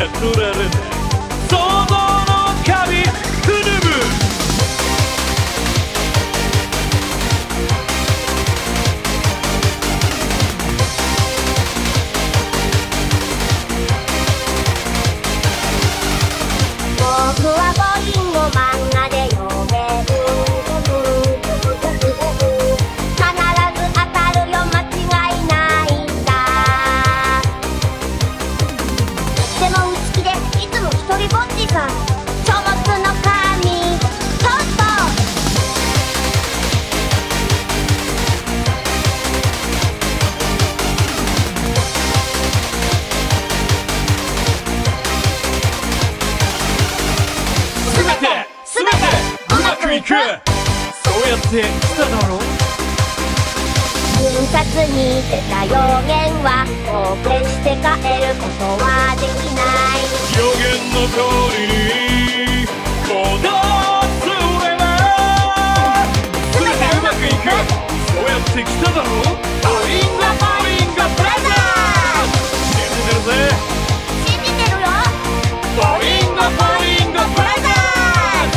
取られない想像の壁くぬむ僕はボリンゴ漫画で読める必ず当たるよ間違いないんだでも内気でいつも一人ぼっちさ書物の神トットすべてうまくいくそうやって来ただろ分割に出た予言は後悔して変えることはできない予言の通りに行動すればすべてうまくいくそうやって来ただろアリンガ